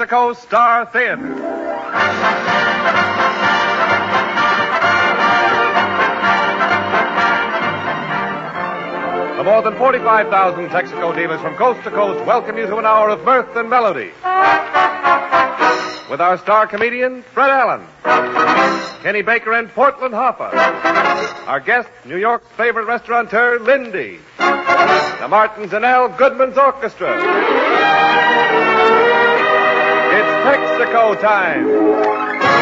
Texaco Star Theater. The more than 45,000 Texaco dealers from coast to coast welcome you to an hour of mirth and melody. With our star comedian, Fred Allen, Kenny Baker and Portland Hoffa. Our guest, New York's favorite restaurateur, Lindy. The Martins and Al Goodman's Orchestra. It's Texaco time.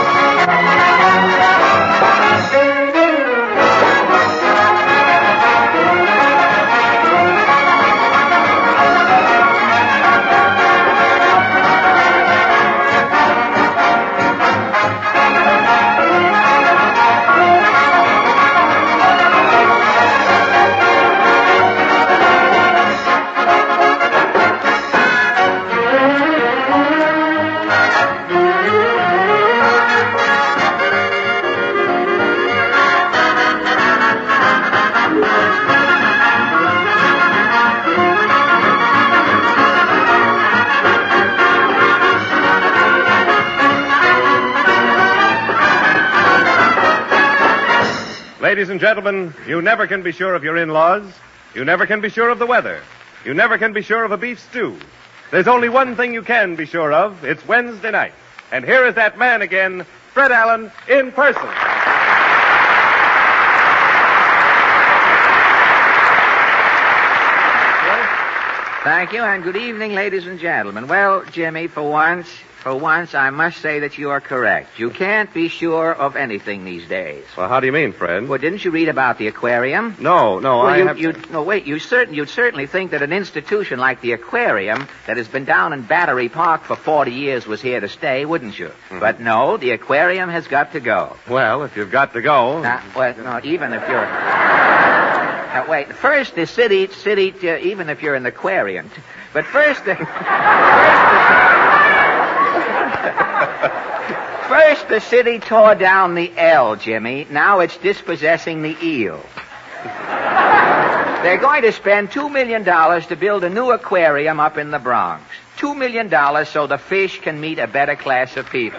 Ladies and gentlemen, you never can be sure of your in-laws. You never can be sure of the weather. You never can be sure of a beef stew. There's only one thing you can be sure of. It's Wednesday night. And here is that man again, Fred Allen, in person. Thank you, and good evening, ladies and gentlemen. Well, Jimmy, for once, I must say that you are correct. You can't be sure of anything these days. Well, how do you mean, Fred? Well, didn't you read about the aquarium? No, You'd certainly think that an institution like the aquarium that has been down in Battery Park for 40 years was here to stay, wouldn't you? Mm-hmm. But no, the aquarium has got to go. Well, if you've got to go... even if you're... First, the city, even if you're in the aquarium. But first, First, the city tore down the L, Jimmy. Now it's dispossessing the eel. They're going to spend $2 million to build a new aquarium up in the Bronx. $2 million so the fish can meet a better class of people.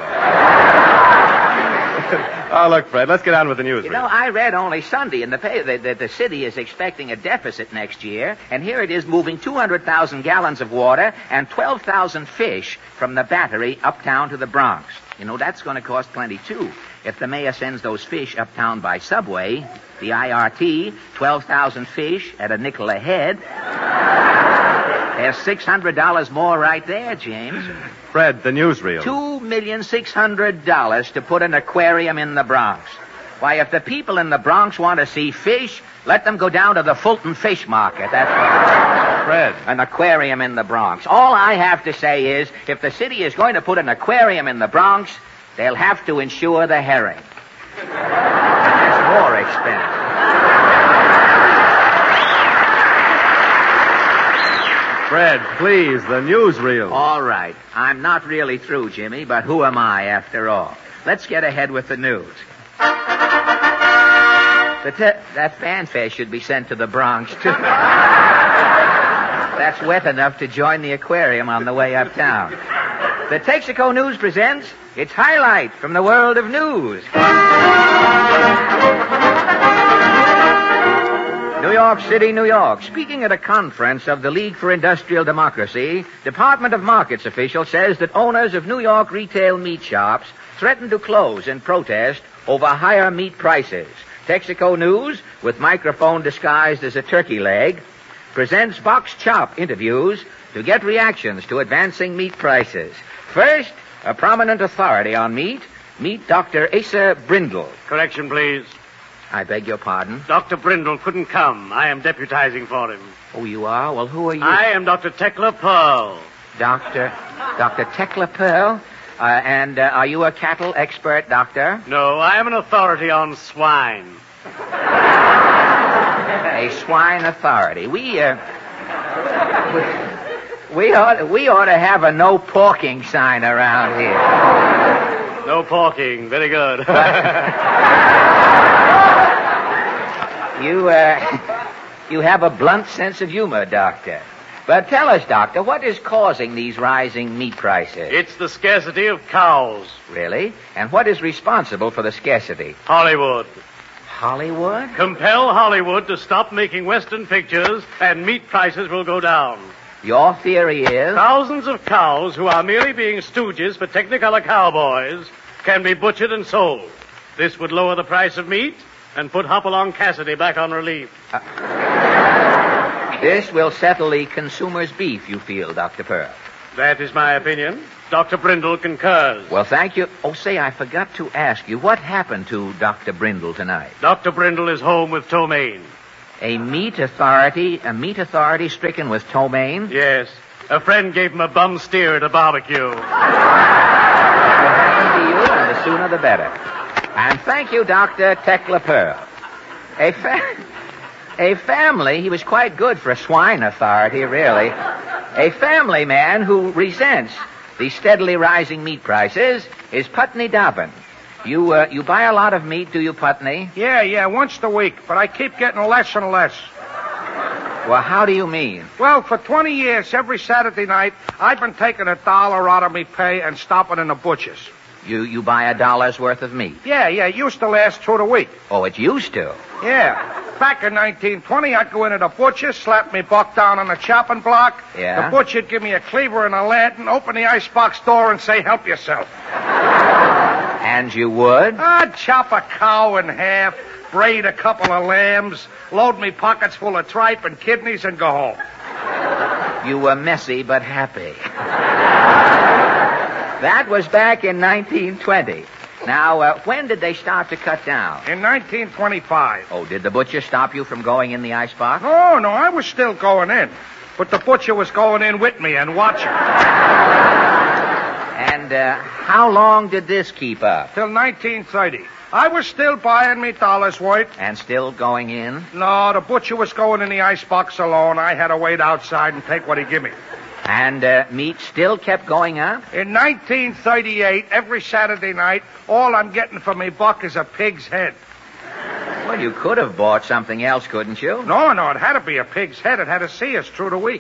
Oh, look, Fred, let's get on with the news. You know, I read only Sunday in the paper that the city is expecting a deficit next year, and here it is moving 200,000 gallons of water and 12,000 fish from the Battery uptown to the Bronx. You know, that's going to cost plenty, too. If the mayor sends those fish uptown by subway, the IRT, 12,000 fish at a nickel a head, there's $600 more right there, James. Fred, the newsreel. $2,600,000 to put an aquarium in the Bronx. Why, if the people in the Bronx want to see fish, let them go down to the Fulton Fish Market. That's Fred. An aquarium in the Bronx. All I have to say is, if the city is going to put an aquarium in the Bronx, they'll have to insure the herring. That's more expensive. Fred, please, the newsreel. All right. I'm not really through, Jimmy, but who am I after all? Let's get ahead with the news. That fanfare should be sent to the Bronx, too. That's wet enough to join the aquarium on the way uptown. The Texaco News presents its highlight from the world of news. New York City, New York. Speaking at a conference of the League for Industrial Democracy, Department of Markets official says that owners of New York retail meat shops threaten to close in protest over higher meat prices. Texaco News, with microphone disguised as a turkey leg, presents Box Chop interviews to get reactions to advancing meat prices. First, a prominent authority on meat, meet Dr. Asa Brindle. Correction, please. I beg your pardon? Dr. Brindle couldn't come. I am deputizing for him. Oh, you are? Well, who are you? I am Dr. Tekla Pearl. Dr. Tekla Pearl? And are you a cattle expert, doctor? No, I am an authority on swine. A swine authority. We ought to have a no porking sign around here. No porking. Very good. You have a blunt sense of humor, Doctor. But tell us, Doctor, what is causing these rising meat prices? It's the scarcity of cows. Really? And what is responsible for the scarcity? Hollywood. Hollywood? Compel Hollywood to stop making Western pictures, and meat prices will go down. Your theory is? Thousands of cows who are merely being stooges for Technicolor cowboys can be butchered and sold. This would lower the price of meat and put Hopalong Cassidy back on relief. This will settle the consumer's beef, you feel, Dr. Pearl. That is my opinion. Dr. Brindle concurs. Well, thank you. Oh, say, I forgot to ask you, what happened to Dr. Brindle tonight? Dr. Brindle is home with ptomaine. A meat authority stricken with ptomaine? Yes. A friend gave him a bum steer at a barbecue. What happened to you, and the sooner the better. And thank you, Dr. Tekla Pearl. A family, he was quite good for a swine authority, really. A family man who resents the steadily rising meat prices is Putney Dobbin. You buy a lot of meat, do you, Putney? Yeah, once a week, but I keep getting less and less. Well, how do you mean? Well, for 20 years, every Saturday night, I've been taking $1 out of me pay and stopping in the butcher's. You buy $1 worth of meat? Yeah, it used to last through the week. Oh, it used to? Yeah. Back in 1920, I'd go into the butcher's, slap me buck down on the chopping block. Yeah? The butcher'd give me a cleaver and a lantern, open the icebox door and say, help yourself. And you would? I'd chop a cow in half, braid a couple of lambs, load me pockets full of tripe and kidneys, and go home. You were messy but happy. That was back in 1920. Now, when did they start to cut down? In 1925. Oh, did the butcher stop you from going in the icebox? Oh, no, I was still going in. But the butcher was going in with me and watching. And how long did this keep up? Till 1930. I was still buying me dollars worth. And still going in? No, the butcher was going in the icebox alone. I had to wait outside and take what he give me. And meat still kept going up? In 1938, every Saturday night, all I'm getting for me buck is a pig's head. Well, you could have bought something else, couldn't you? No, it had to be a pig's head. It had to see us through the week.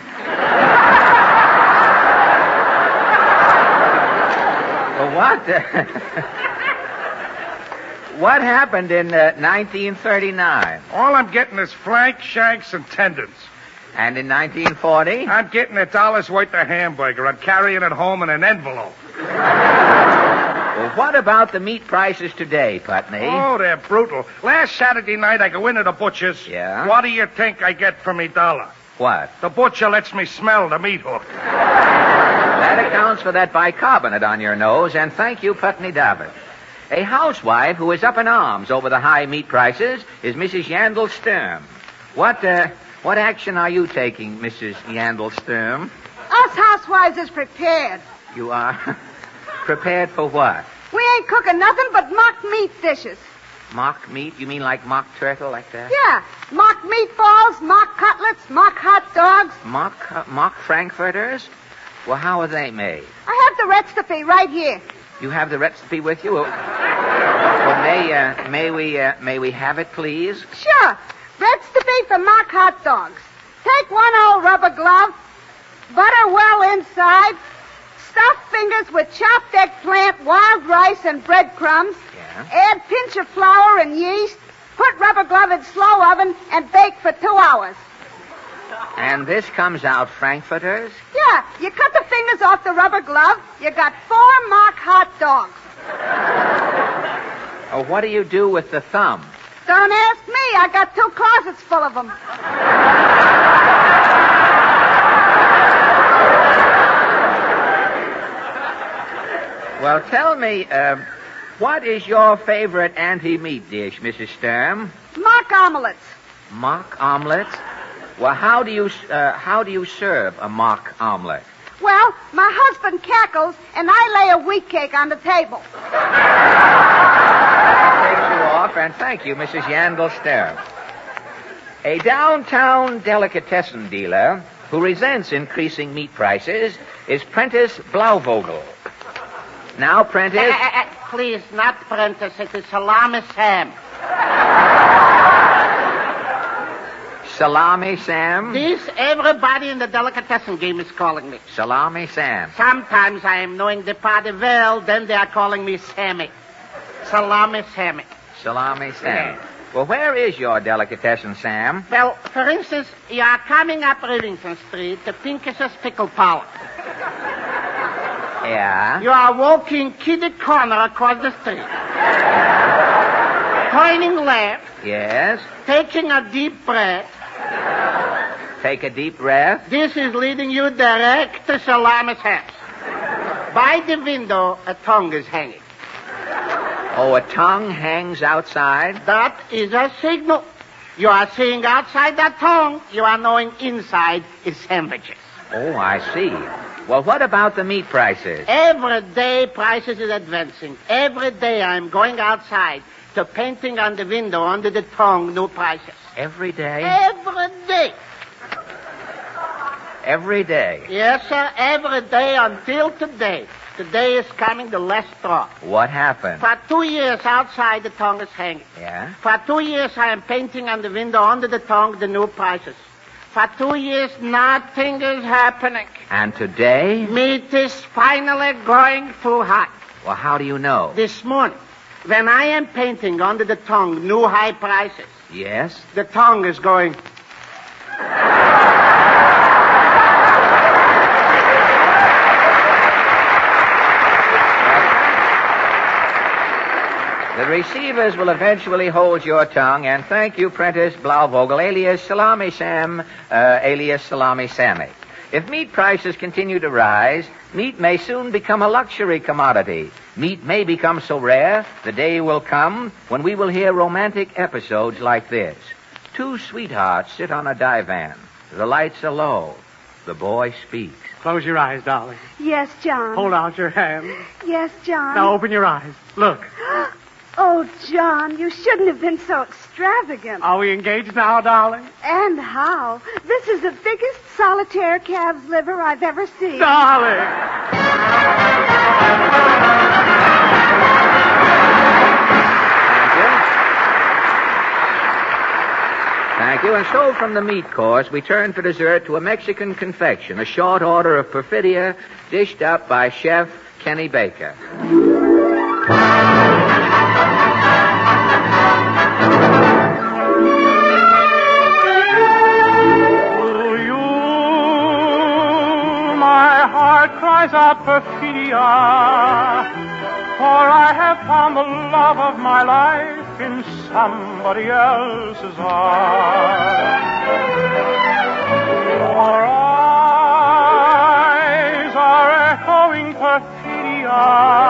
Well, what? What happened in 1939? All I'm getting is flank, shanks, and tendons. And in 1940? I'm getting $1 worth of hamburger. I'm carrying it home in an envelope. Well, what about the meat prices today, Putney? Oh, they're brutal. Last Saturday night, I go into the butcher's. Yeah? What do you think I get for me $1? What? The butcher lets me smell the meat hook. That accounts for that bicarbonate on your nose, and thank you, Putney Dobbin. A housewife who is up in arms over the high meat prices is Mrs. Yandel Sturm. What action are you taking, Mrs. Yandel Sturm? Us housewives is prepared. You are prepared for what? We ain't cooking nothing but mock meat dishes. Mock meat? You mean like mock turtle, like that? Yeah, mock meatballs, mock cutlets, mock hot dogs. Mock frankfurters? Well, how are they made? I have the recipe right here. You have the recipe with you? Well, may we have it, please? Sure. Recipe for mock hot dogs. Take one old rubber glove, butter well inside, stuff fingers with chopped eggplant, wild rice, and breadcrumbs. Yeah. Add pinch of flour and yeast. Put rubber glove in slow oven and bake for 2 hours. And this comes out frankfurters? Yeah, you cut the fingers off the rubber glove. You got 4 mock hot dogs. Oh, what do you do with the thumb? Don't ask me. I got 2 closets full of them. Well, tell me, what is your favorite anti-meat dish, Mrs. Sturm? Mock omelets. Mock omelets? Well, how do you serve a mock omelet? Well, my husband cackles, and I lay a wheat cake on the table. Takes you off, and thank you, Mrs. Yandel Sturm. A downtown delicatessen dealer who resents increasing meat prices is Prentice Blauvogel. Now, Prentice... Please, not Prentice. It is Salami Sam. Salami Sam? This, everybody in the delicatessen game is calling me. Salami Sam. Sometimes I am knowing the party well, then they are calling me Sammy. Salami Sammy. Salami Sam. Well, where is your delicatessen, Sam? Well, for instance, you are coming up Rivington Street to Pincus's Pickle Parlor. Yeah? You are walking kitty corner across the street. Turning left. Yes? Taking a deep breath. Take a deep breath. This is leading you direct to Salami's house. By the window, a tongue is hanging. Oh, a tongue hangs outside? That is a signal. You are seeing outside that tongue. You are knowing inside is sandwiches. Oh, I see. Well, what about the meat prices? Every day prices is advancing. Every day I'm going outside to painting on the window under the tongue new prices. Every day? Every day. Every day? Yes, sir, every day until today. Today is coming the last straw. What happened? For 2 years outside the tongue is hanging. Yeah? For 2 years I am painting on the window under the tongue the new prices. For 2 years nothing is happening. And today? Meat is finally going too high. Well, how do you know? This morning, when I am painting under the tongue new high prices, Yes? the tongue is going... The receivers will eventually hold your tongue, and thank you, Prentice Blauvogel, alias Salami Sam, alias Salami Sammy. If meat prices continue to rise, meat may soon become a luxury commodity. Meat may become so rare, the day will come when we will hear romantic episodes like this. Two sweethearts sit on a divan. The lights are low. The boy speaks. Close your eyes, darling. Yes, John. Hold out your hand. Yes, John. Now open your eyes. Look. Oh, John, you shouldn't have been so extravagant. Are we engaged now, darling? And how? This is the biggest solitaire calf's liver I've ever seen. Darling! Thank you. And so from the meat course, we turn for dessert to a Mexican confection, a short order of perfidia dished up by Chef Kenny Baker. Cries out perfidia, for I have found the love of my life in somebody else's arms. Your eyes are echoing perfidia,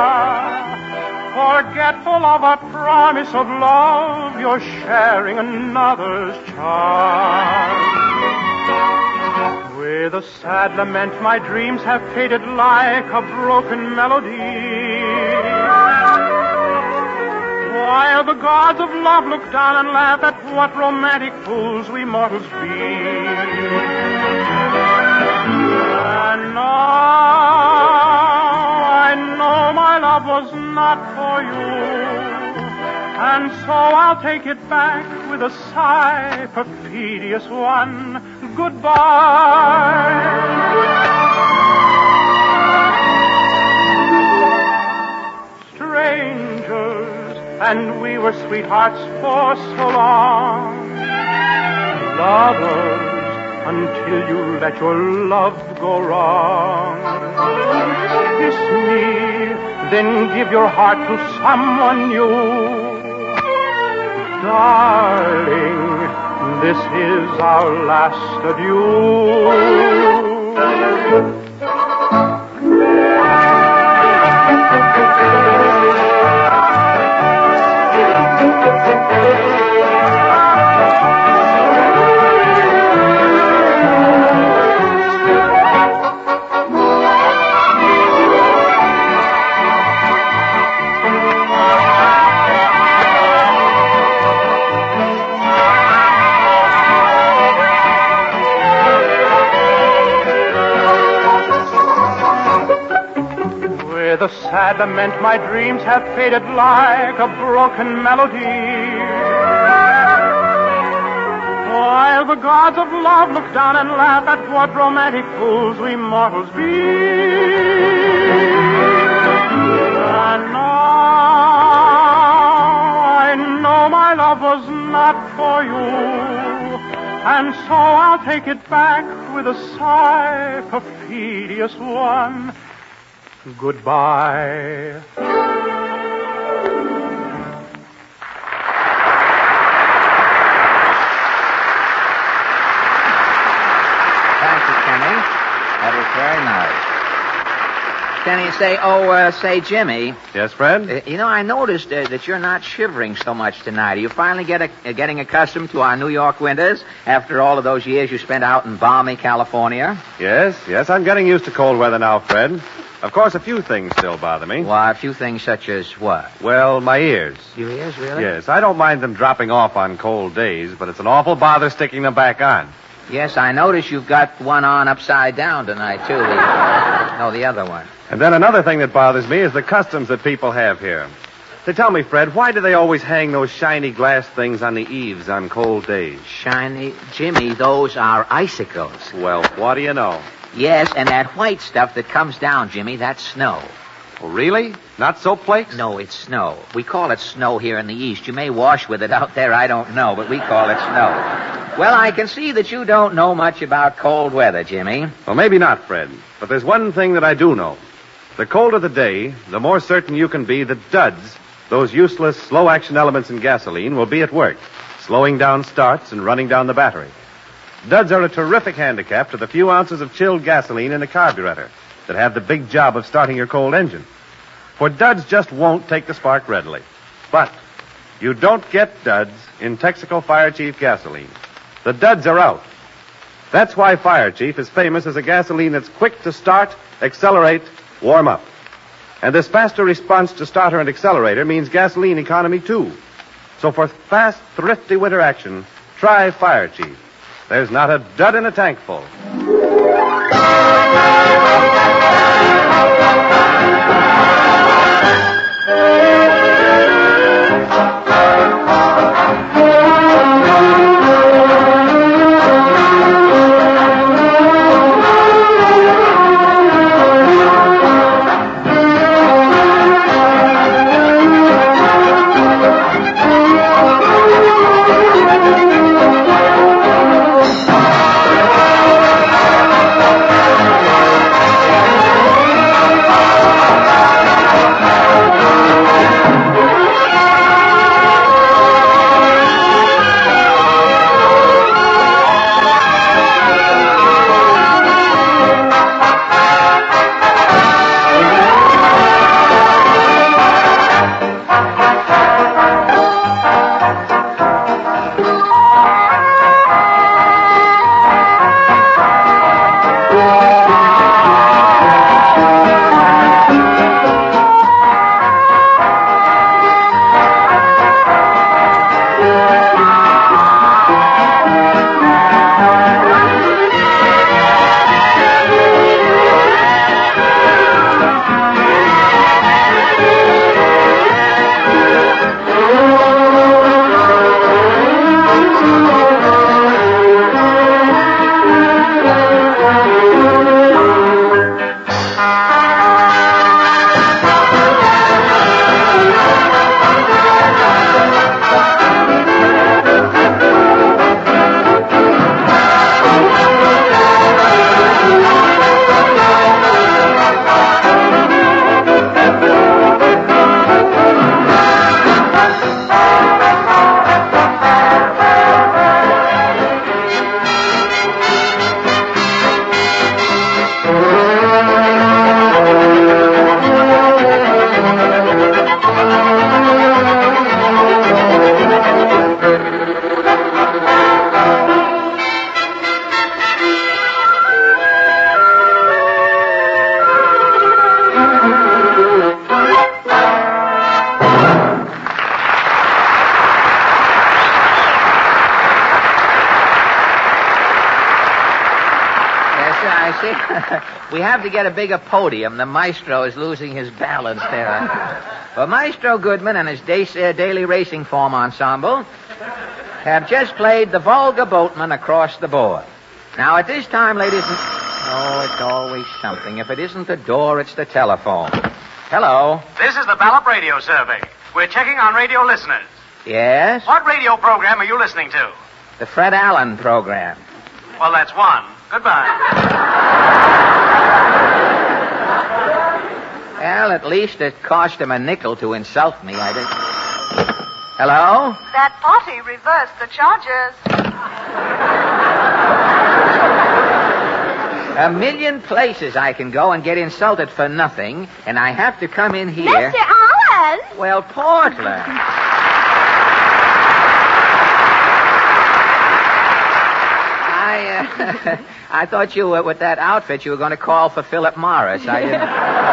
forgetful of a promise of love, you're sharing another's charm. With a sad lament, my dreams have faded like a broken melody. While the gods of love look down and laugh at what romantic fools we mortals be. And now I know my love was not for you. And so I'll take it back with a sigh, perfidious one. Goodbye. Strangers, and we were sweethearts for so long. Lovers, until you let your love go wrong. Kiss me, then give your heart to someone new. Darling, this is our last adieu. With a sad lament, my dreams have faded like a broken melody. While the gods of love look down and laugh at what romantic fools we mortals be. And now I know my love was not for you, and so I'll take it back with a sigh, perfidious one. Goodbye. That was very nice. Kenny, say, Jimmy. Yes, Fred? I noticed that you're not shivering so much tonight. Are you finally getting accustomed to our New York winters after all of those years you spent out in balmy California? Yes, I'm getting used to cold weather now, Fred. Of course, a few things still bother me. Why, a few things such as what? Well, my ears. Your ears, really? Yes, I don't mind them dropping off on cold days, but it's an awful bother sticking them back on. Yes, I notice you've got one on upside down tonight, too. The other one. And then another thing that bothers me is the customs that people have here. Say, tell me, Fred, why do they always hang those shiny glass things on the eaves on cold days? Shiny? Jimmy, those are icicles. Well, what do you know? Yes, and that white stuff that comes down, Jimmy, that's snow. Oh, really? Not soap flakes? No, it's snow. We call it snow here in the East. You may wash with it out there, I don't know, but we call it snow. Well, I can see that you don't know much about cold weather, Jimmy. Well, maybe not, Fred. But there's one thing that I do know. The colder the day, the more certain you can be that duds, those useless, slow-action elements in gasoline, will be at work, slowing down starts and running down the battery. Duds are a terrific handicap to the few ounces of chilled gasoline in a carburetor that have the big job of starting your cold engine. For duds just won't take the spark readily. But you don't get duds in Texaco Fire Chief gasoline. The duds are out. That's why Fire Chief is famous as a gasoline that's quick to start, accelerate, warm up. And this faster response to starter and accelerator means gasoline economy, too. So for fast, thrifty winter action, try Fire Chief. There's not a dud in a tank full. We have to get a bigger podium. The maestro is losing his balance there. Well, Maestro Goodman and his daily racing form ensemble have just played The Vulgar Boatman Across the Board. Now, at this time, ladies and... Oh, it's always something. If it isn't the door, it's the telephone. Hello. This is the Ballop Radio Survey. We're checking on radio listeners. Yes? What radio program are you listening to? The Fred Allen program. Well, that's one. Goodbye. Well, at least it cost him a nickel to insult me. I didn't... Hello? That potty reversed the charges. A million places I can go and get insulted for nothing, and I have to come in here... Mr. Allen! Well, Portland. I thought you, with that outfit, you were going to call for Philip Morris. I didn't...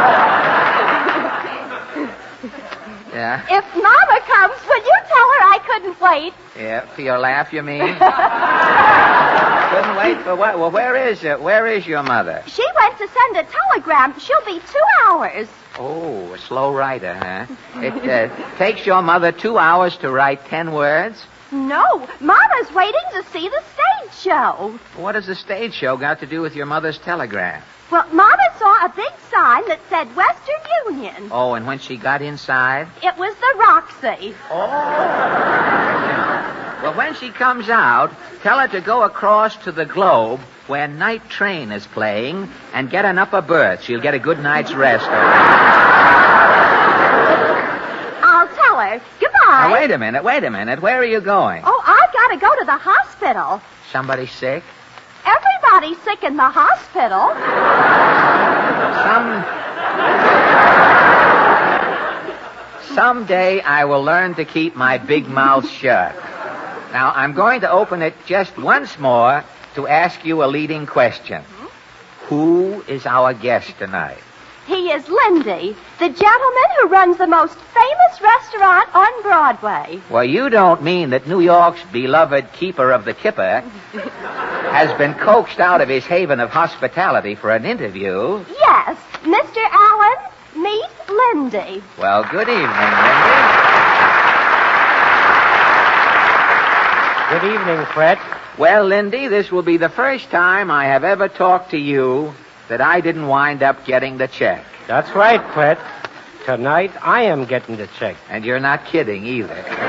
Yeah? If Mama comes, will you tell her I couldn't wait? Yeah, for your laugh, you mean? Couldn't wait for what? Well, where is your mother? She went to send a telegram. She'll be 2 hours. Oh, a slow writer, huh? It takes your mother 2 hours to write 10 words? No, Mama's waiting to see the stage show. What has the stage show got to do with your mother's telegram? Well, Mama saw a big sign that said Western Union. Oh, and when she got inside? It was the Roxy. Oh. Well, when she comes out, tell her to go across to the Globe where Night Train is playing and get an upper berth. She'll get a good night's rest. I'll tell her. Goodbye. Now, wait a minute. Where are you going? Oh, I've got to go to the hospital. Somebody sick? Everybody's sick in the hospital. Someday I will learn to keep my big mouth shut. Now, I'm going to open it just once more to ask you a leading question. Who is our guest tonight? He is Lindy, the gentleman who runs the most famous restaurant on Broadway. Well, you don't mean that New York's beloved keeper of the kipper has been coaxed out of his haven of hospitality for an interview? Yes, Mr. Allen, meet Lindy. Well, good evening, Lindy. Good evening, Fred. Well, Lindy, this will be the first time I have ever talked to you that I didn't wind up getting the check. That's right, Fred. Tonight, I am getting the check. And you're not kidding either.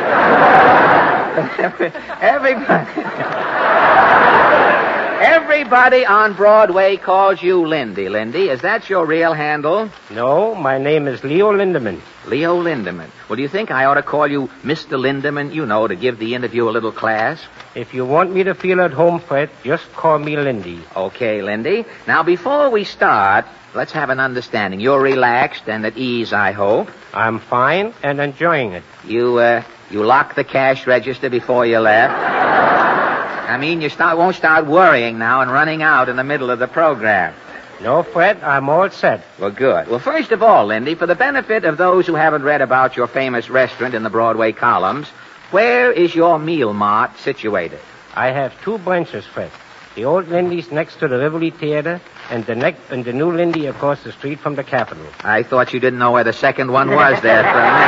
Everybody on Broadway calls you Lindy. Lindy, is that your real handle? No, my name is Leo Lindemann. Leo Lindemann. Well, do you think I ought to call you Mr. Lindemann, to give the interview a little class? If you want me to feel at home, Fred, just call me Lindy. Okay, Lindy. Now, before we start, let's have an understanding. You're relaxed and at ease, I hope. I'm fine and enjoying it. You locked the cash register before you left? I mean, you won't start worrying now and running out in the middle of the program. No, Fred, I'm all set. Well, good. Well, first of all, Lindy, for the benefit of those who haven't read about your famous restaurant in the Broadway columns, where is your meal mart situated? I have 2 branches, Fred. The old Lindy's next to the Rivoli Theater, and the new Lindy across the street from the Capitol. I thought you didn't know where the second one was there for a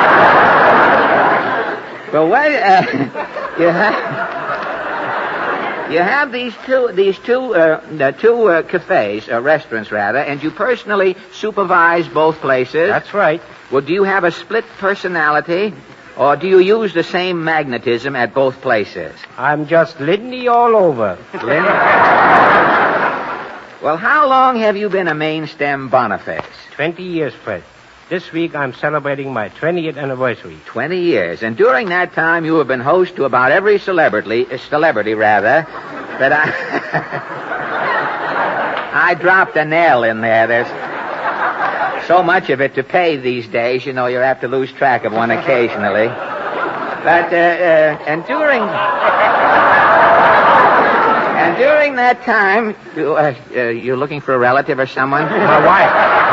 minute. Well, you have these two cafes, restaurants rather, and you personally supervise both places. That's right. Well, do you have a split personality, or do you use the same magnetism at both places? I'm just Lindy all over. Lindy? Well, how long have you been a main stem Boniface? 20 years, Fred. This week I'm celebrating my 20th anniversary. 20 years. And during that time you have been host to about every celebrity that I dropped a nail in there. There's so much of it to pay these days, you have to lose track of one occasionally. But, and during that time, you're looking for a relative or someone? My wife.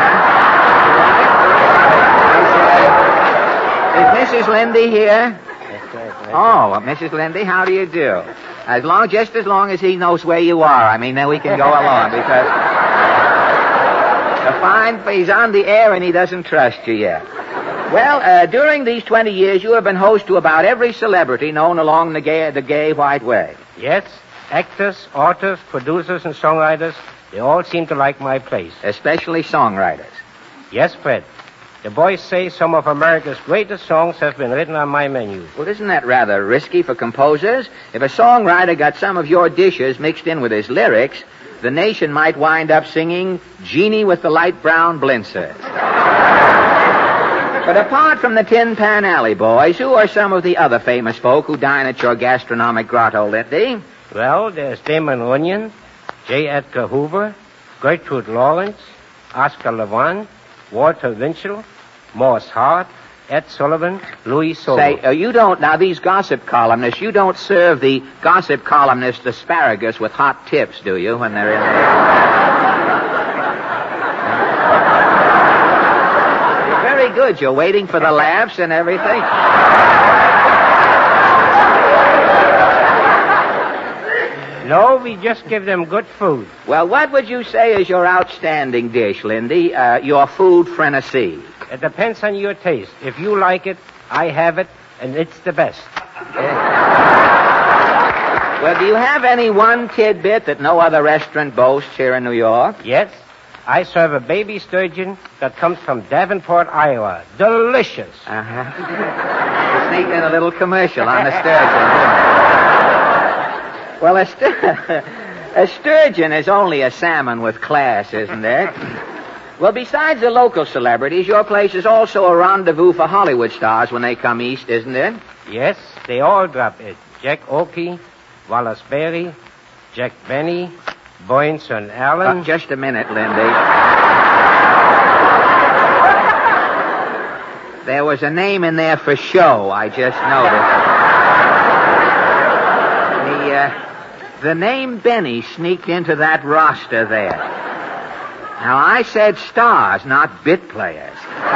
Is Mrs. Lindy here? Oh, Mrs. Lindy, how do you do? Just as long as he knows where you are. I mean, then we can go along, because he's on the air and he doesn't trust you yet. Well, during these 20 years, you have been host to about every celebrity known along the gay white way. Yes, actors, authors, producers, and songwriters, they all seem to like my place. Especially songwriters. Yes, Fred. The boys say some of America's greatest songs have been written on my menu. Well, isn't that rather risky for composers? If a songwriter got some of your dishes mixed in with his lyrics, the nation might wind up singing Jeannie with the Light Brown Blintzers. But apart from the Tin Pan Alley boys, who are some of the other famous folk who dine at your gastronomic grotto, Lindy? Well, there's Damon Runyon, J. Edgar Hoover, Gertrude Lawrence, Oscar Levant, Walter Winchell, Morse Hart, Ed Sullivan, Louis Solo. Say, you don't, now these gossip columnists, you don't serve the gossip columnists asparagus with hot tips, do you, when they're in there? You're very good. You're waiting for the laughs and everything. No, we just give them good food. Well, what would you say is your outstanding dish, Lindy? Your food frenzy? It depends on your taste. If you like it, I have it, and it's the best. Well, do you have any one tidbit that no other restaurant boasts here in New York? Yes. I serve a baby sturgeon that comes from Davenport, Iowa. Delicious. Uh-huh. Sneak in a little commercial on the sturgeon. Well, a sturgeon is only a salmon with class, isn't it? Well, besides the local celebrities, your place is also a rendezvous for Hollywood stars when they come east, isn't it? Yes, they all drop it. Jack Oakey, Wallace Beery, Jack Benny, Boynton Allen. Just a minute, Lindy. There was a name in there for show, I just noticed. The name Benny sneaked into that roster there. Now, I said stars, not bit players.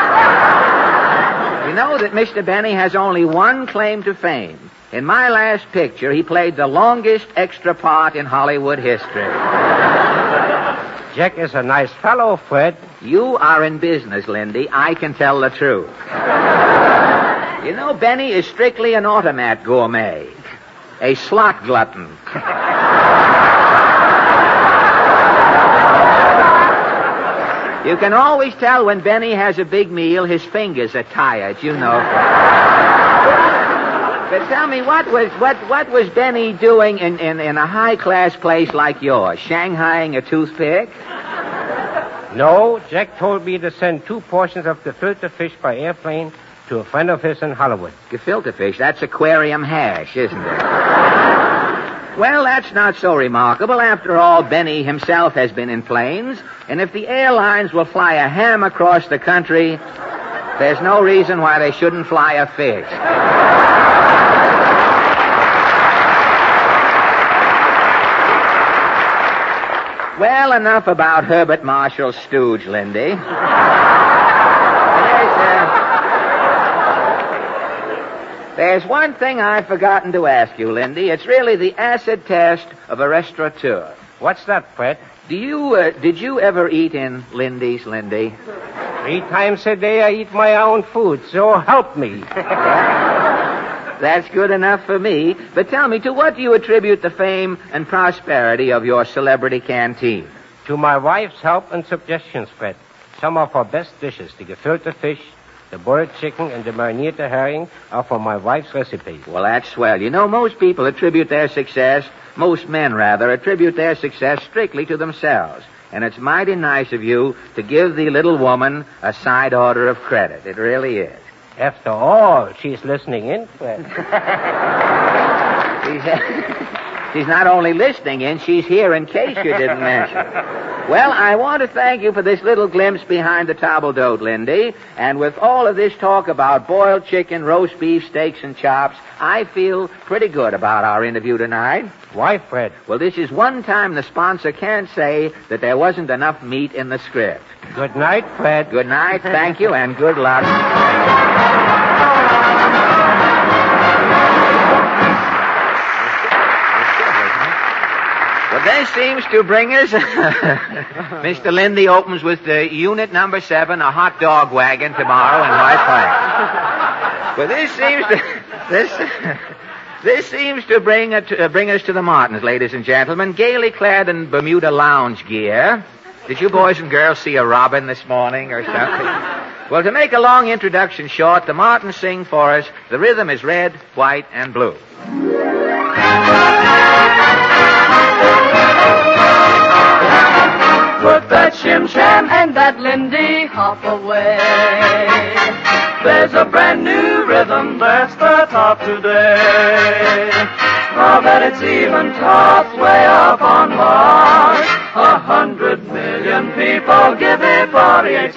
You know that Mr. Benny has only one claim to fame. In my last picture, he played the longest extra part in Hollywood history. Jack is a nice fellow, Fred. You are in business, Lindy. I can tell the truth. You know, Benny is strictly an automat gourmet. A slot glutton. You can always tell when Benny has a big meal, his fingers are tired, you know. But tell me, what was Benny doing in a high-class place like yours? Shanghaiing a toothpick? No, Jack told me to send 2 portions of gefilte fish by airplane to a friend of his in Hollywood. Gefilte fish? That's aquarium hash, isn't it? Well, that's not so remarkable. After all, Benny himself has been in planes, and if the airlines will fly a ham across the country, there's no reason why they shouldn't fly a fish. Well, enough about Herbert Marshall's stooge, Lindy. There's one thing I've forgotten to ask you, Lindy. It's really the acid test of a restaurateur. What's that, Fred? Did you ever eat in Lindy's, Lindy? 3 times a day I eat my own food, so help me. That's good enough for me. But tell me, to what do you attribute the fame and prosperity of your celebrity canteen? To my wife's help and suggestions, Fred. Some of her best dishes, the gefilte fish, the boiled chicken, and the marinated herring, are from my wife's recipes. Well, that's swell. You know, most people attribute their success, most men, rather, attribute their success strictly to themselves. And it's mighty nice of you to give the little woman a side order of credit. It really is. After all, she's listening in, Fred. She's not only listening in, she's here in case you didn't mention. Well, I want to thank you for this little glimpse behind the table d'hote, Lindy. And with all of this talk about boiled chicken, roast beef, steaks, and chops, I feel pretty good about our interview tonight. Why, Fred? Well, this is one time the sponsor can't say that there wasn't enough meat in the script. Good night, Fred. Good night, thank you, and good luck. Well, this seems to bring us... Mr. Lindy opens with Unit number 7, a hot dog wagon tomorrow in White Plains. Well, this seems to bring us to the Martins, ladies and gentlemen, gaily clad in Bermuda lounge gear. Did you boys and girls see a robin this morning or something? Well, to make a long introduction short, the Martins sing for us, The Rhythm is Red, White, and Blue. Put that shim-sham and that Lindy Hop away. There's a brand new rhythm that's the top today. Now that it's even tops way up on Mars. 100 million people give it 48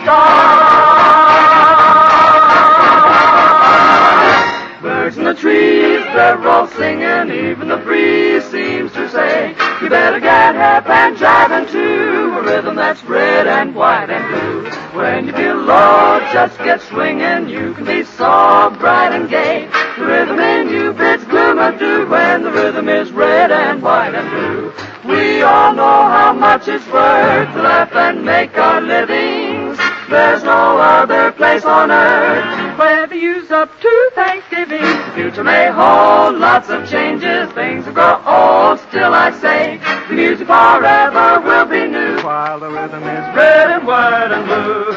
stars. Birds in the trees, they're all singing. Even the breeze seems to say, you better get hip and jiving to a rhythm that's red and white and blue. When you feel low, just get swinging. You can be so bright and gay. The rhythm in you bids gloom adieu when the rhythm is red and white and blue. We all know how much it's worth to laugh and make our livings. There's no other place on earth where the use up to Thanksgiving. The future may hold lots of changes. Things will grow old, still I say the music forever will be new. While the rhythm is red and white and blue.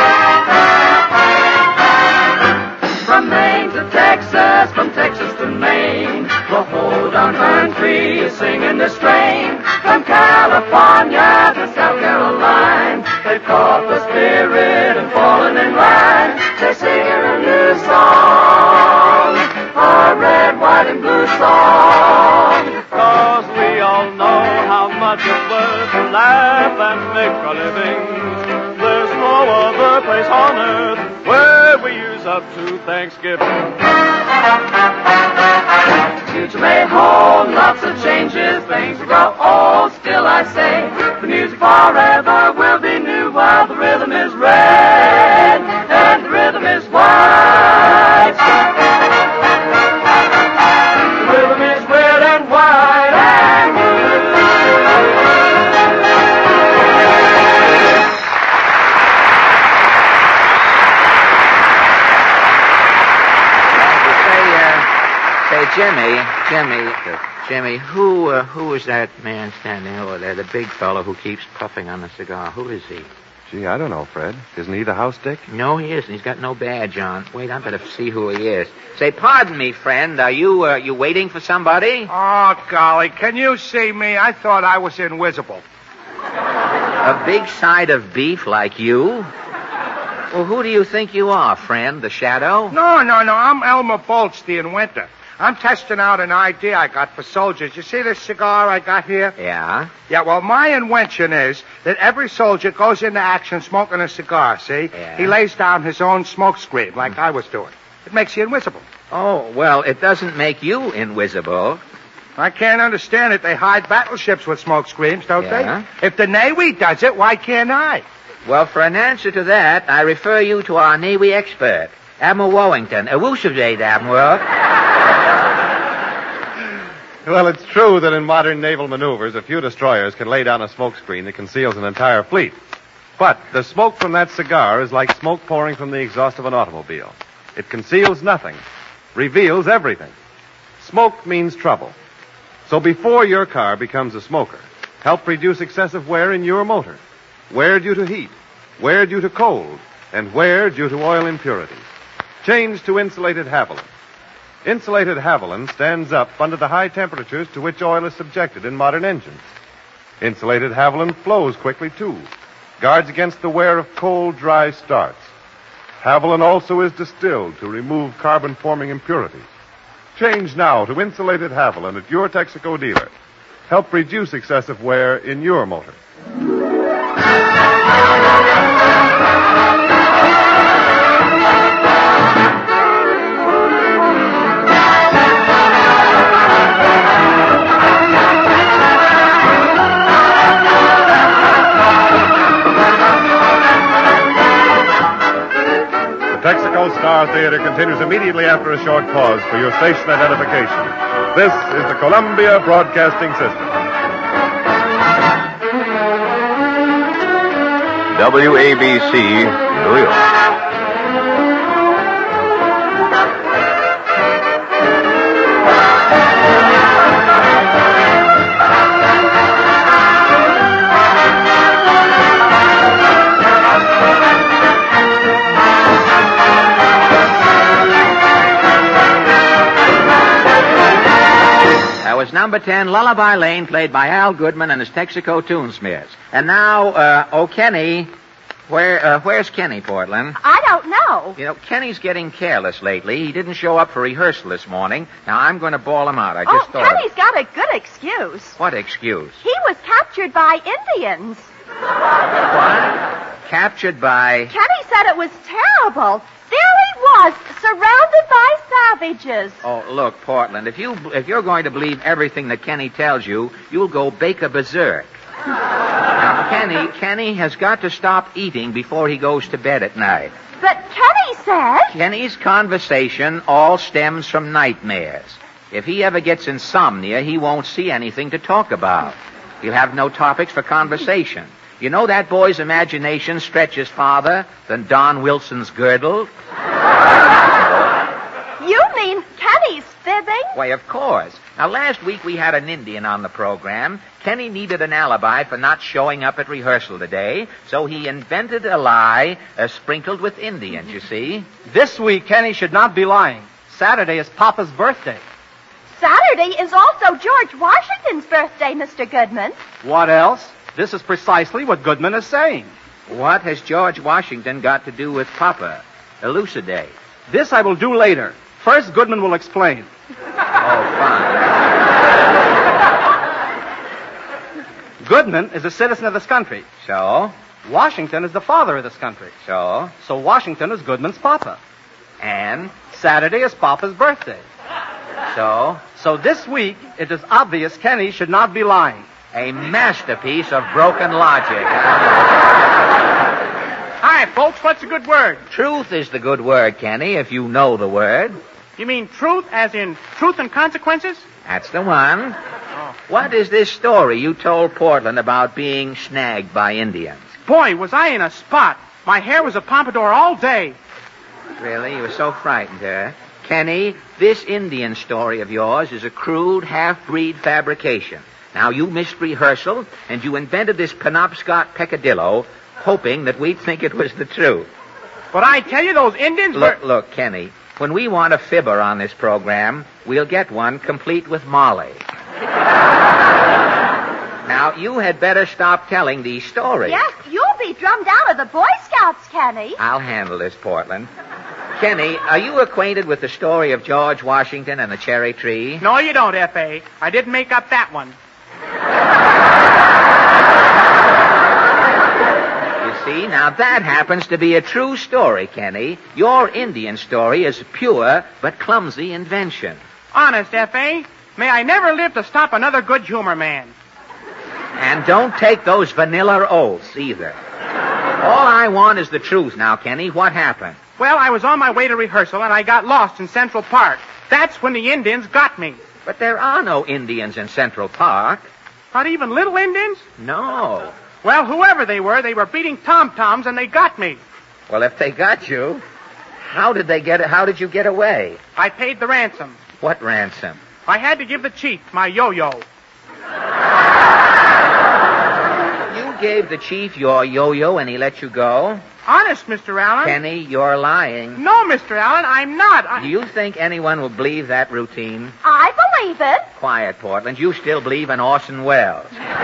From Maine to Texas, from Texas to Maine, the whole darn country is singing this strain. From California to South Carolina, they've caught the spirit and fallen in line. They're singing a new song, a red, white, and blue song. 'Cause we all know how much it's worth to laugh and make a living. There's no other place on earth where we use up to Thanksgiving. The future may hold lots of changes. Things will grow old, still I say the music forever will be new. While the rhythm is red and the rhythm is white. The rhythm is red and white and blue. Jimmy, who is that man standing over there, the big fellow who keeps puffing on the cigar? Who is he? Gee, I don't know, Fred. Isn't he the house dick? No, he isn't. He's got no badge on. Wait, I better see who he is. Say, pardon me, friend. Are you waiting for somebody? Oh, golly, can you see me? I thought I was invisible. A big side of beef like you? Well, who do you think you are, friend? The Shadow? No. I'm Elmer Bolts, the inventor. I'm testing out an idea I got for soldiers. You see this cigar I got here? Yeah? Yeah, well, my invention is that every soldier goes into action smoking a cigar, see? Yeah. He lays down his own smoke screen like I was doing. It makes you invisible. Oh, well, it doesn't make you invisible. I can't understand it. They hide battleships with smoke screens, don't Yeah. they? If the Navy does it, why can't I? Well, for an answer to that, I refer you to our Navy expert, Admiral Wellington. Elucidate, Admiral. Well, it's true that in modern naval maneuvers, a few destroyers can lay down a smoke screen that conceals an entire fleet. But the smoke from that cigar is like smoke pouring from the exhaust of an automobile. It conceals nothing, reveals everything. Smoke means trouble. So before your car becomes a smoker, help reduce excessive wear in your motor. Wear due to heat, wear due to cold, and wear due to oil impurities. Change to insulated Haviland. Insulated Haviland stands up under the high temperatures to which oil is subjected in modern engines. Insulated Haviland flows quickly, too, guards against the wear of cold, dry starts. Haviland also is distilled to remove carbon-forming impurities. Change now to insulated Haviland at your Texaco dealer. Help reduce excessive wear in your motor. Texaco Star Theater continues immediately after a short pause for your station identification. This is the Columbia Broadcasting System. WABC, New York. was number 10, Lullaby Lane, played by Al Goodman and his Texaco Tunesmiths. And now, Kenny, where's Kenny, Portland? I don't know. You know, Kenny's getting careless lately. He didn't show up for rehearsal this morning. Now, I'm going to bawl him out. I just thought... Kenny's got a good excuse. What excuse? He was captured by Indians. What? Captured by... Kenny said it was terrible. There he was, surrounded by savages. Oh, look, Portland, if you're going to believe everything that Kenny tells you, you'll go bake a berserk. Now, Kenny has got to stop eating before he goes to bed at night. But Kenny said... Kenny's conversation all stems from nightmares. If he ever gets insomnia, he won't see anything to talk about. He'll have no topics for conversation. You know that boy's imagination stretches farther than Don Wilson's girdle? You mean Kenny's fibbing? Why, of course. Now, last week we had an Indian on the program. Kenny needed an alibi for not showing up at rehearsal today, so he invented a lie sprinkled with Indians, you see. This week, Kenny should not be lying. Saturday is Papa's birthday. Saturday is also George Washington's birthday, Mr. Goodman. What else? This is precisely what Goodman is saying. What has George Washington got to do with Papa? Elucidate. This I will do later. First, Goodman will explain. Oh, fine. Goodman is a citizen of this country. So? Washington is the father of this country. So? So Washington is Goodman's papa. And? Saturday is Papa's birthday. So? So this week, it is obvious Kenny should not be lying. A masterpiece of broken logic. Hi, folks. What's a good word? Truth is the good word, Kenny, if you know the word. You mean truth as in truth and consequences? That's the one. Oh. What is this story you told Portland about being snagged by Indians? Boy, was I in a spot. My hair was a pompadour all day. Really? You were so frightened, huh? Kenny, this Indian story of yours is a crude, half-breed fabrication. Now, you missed rehearsal, and you invented this Penobscot peccadillo, hoping that we'd think it was the truth. But I tell you, those Indians were... Look, Kenny, when we want a fibber on this program, we'll get one complete with Molly. Now, you had better stop telling these stories. Yes, you'll be drummed out of the Boy Scouts, Kenny. I'll handle this, Portland. Kenny, are you acquainted with the story of George Washington and the cherry tree? No, you don't, F.A. I didn't make up that one. You see, now that happens to be a true story, Kenny. Your Indian story is a pure but clumsy invention. Honest, F.A., may I never live to stop another good humor man. And don't take those vanilla oaths, either. All I want is the truth now, Kenny. What happened? Well, I was on my way to rehearsal, and I got lost in Central Park. That's when the Indians got me. But there are no Indians in Central Park. Not even little Indians? No. Well, whoever they were beating tom-toms, and they got me. Well, if they got you, how did you get away? I paid the ransom. What ransom? I had to give the chief my yo-yo. You gave the chief your yo-yo and he let you go? Honest, Mr. Allen. Kenny, you're lying. No, Mr. Allen, I'm not. Do you think anyone will believe that routine? I believe it. Quiet, Portland. You still believe in Orson Welles.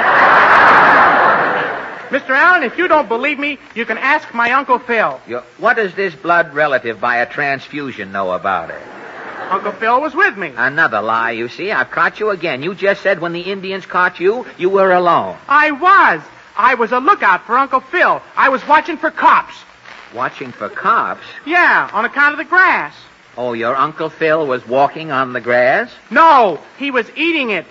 Mr. Allen, if you don't believe me, you can ask my Uncle Phil. What does this blood relative by a transfusion know about it? Uncle Phil was with me. Another lie, you see. I've caught you again. You just said when the Indians caught you, you were alone. I was a lookout for Uncle Phil. I was watching for cops. Watching for cops? Yeah, on account of the grass. Oh, your Uncle Phil was walking on the grass? No, he was eating it.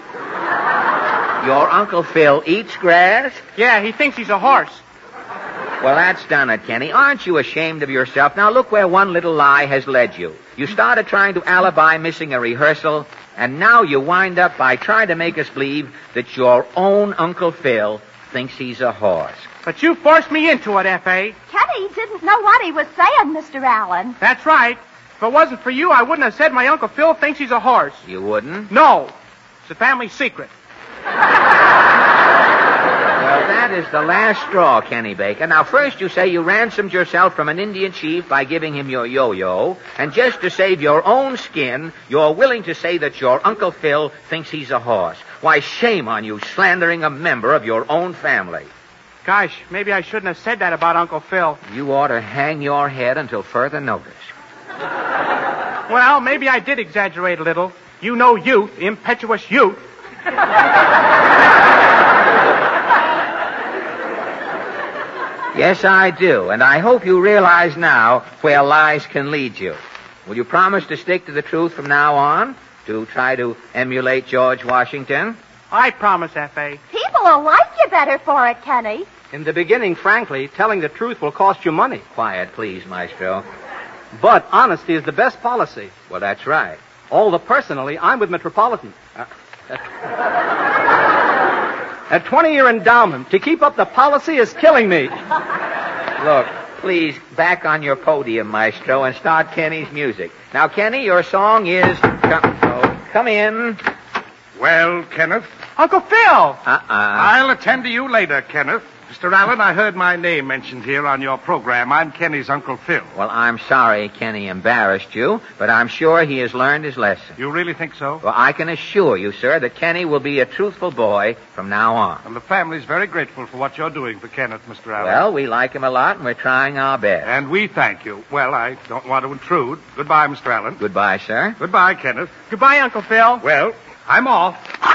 Your Uncle Phil eats grass? Yeah, he thinks he's a horse. Well, that's done it, Kenny. Aren't you ashamed of yourself? Now, look where one little lie has led you. You started trying to alibi missing a rehearsal, and now you wind up by trying to make us believe that your own Uncle Phil thinks he's a horse. But you forced me into it, F.A. Kenny didn't know what he was saying, Mr. Allen. That's right. If it wasn't for you, I wouldn't have said my Uncle Phil thinks he's a horse. You wouldn't? No. It's a family secret. Well, that That is the last straw, Kenny Baker. Now, first you say you ransomed yourself from an Indian chief by giving him your yo-yo, and just to save your own skin, you're willing to say that your Uncle Phil thinks he's a horse. Why, shame on you, slandering a member of your own family. Gosh, maybe I shouldn't have said that about Uncle Phil. You ought to hang your head until further notice. Well, maybe I did exaggerate a little. You know youth, impetuous youth. Yes, I do, and I hope you realize now where lies can lead you. Will you promise to stick to the truth from now on, to try to emulate George Washington? I promise, F.A. People will like you better for it, Kenny. In the beginning, frankly, telling the truth will cost you money. Quiet, please, Maestro. But honesty is the best policy. Well, that's right. Although personally, I'm with Metropolitan. That 20-year endowment to keep up the policy is killing me. Look, please, back on your podium, Maestro, and start Kenny's music. Now, Kenny, your song is... Come in. Well, Kenneth? Uncle Phil! I'll attend to you later, Kenneth. Mr. Allen, I heard my name mentioned here on your program. I'm Kenny's Uncle Phil. Well, I'm sorry Kenny embarrassed you, but I'm sure he has learned his lesson. You really think so? Well, I can assure you, sir, that Kenny will be a truthful boy from now on. And the family's very grateful for what you're doing for Kenneth, Mr. Allen. Well, we like him a lot, and we're trying our best. And we thank you. Well, I don't want to intrude. Goodbye, Mr. Allen. Goodbye, sir. Goodbye, Kenneth. Goodbye, Uncle Phil. Well, I'm off.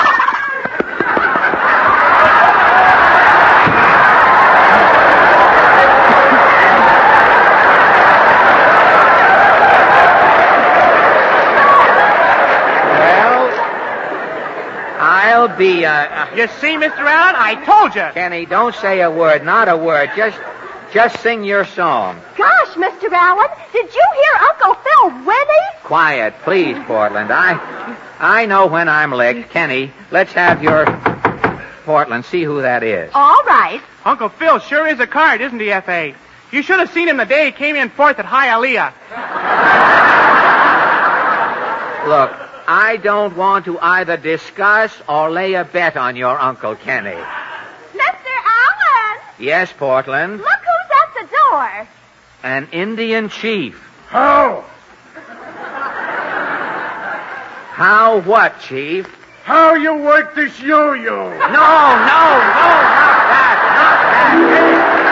You see, Mr. Allen, I told you. Kenny, don't say a word, not a word. Just sing your song. Gosh, Mr. Allen, did you hear Uncle Phil whinny? Quiet, please, Portland. I know when I'm licked. Kenny, let's have your... Portland, see who that is. All right. Uncle Phil sure is a card, isn't he, F.A.? You should have seen him the day he came in fourth at Hialeah. Look, I don't want to either discuss or lay a bet on your Uncle Kenny. Mr. Allen! Yes, Portland? Look who's at the door. An Indian chief. How? How what, Chief? How you work this yo-yo? No, not that.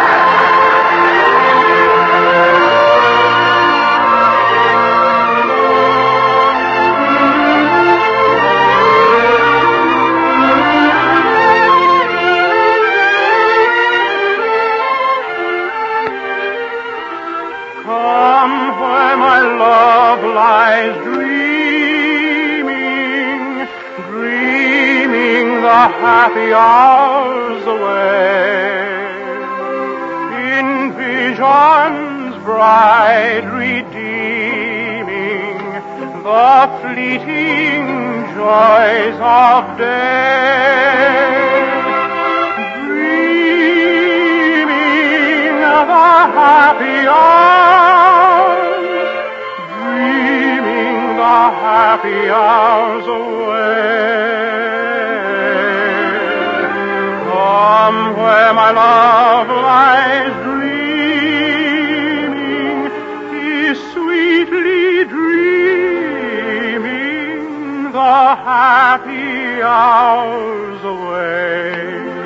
Happy hours away in visions bright, redeeming the fleeting joys of day, dreaming the happy hours, dreaming the happy hours away. Come where my love lies dreaming, he's sweetly dreaming the happy hours away.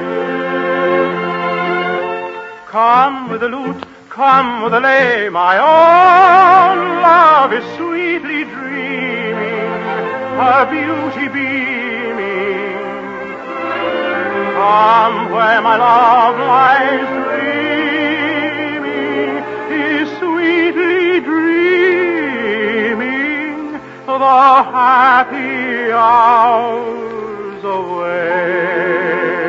Come with the lute, come with the lay, my own love is sweetly dreaming, her beauty beaming. Come where my love lies dreaming, he's sweetly dreaming the happy hours away.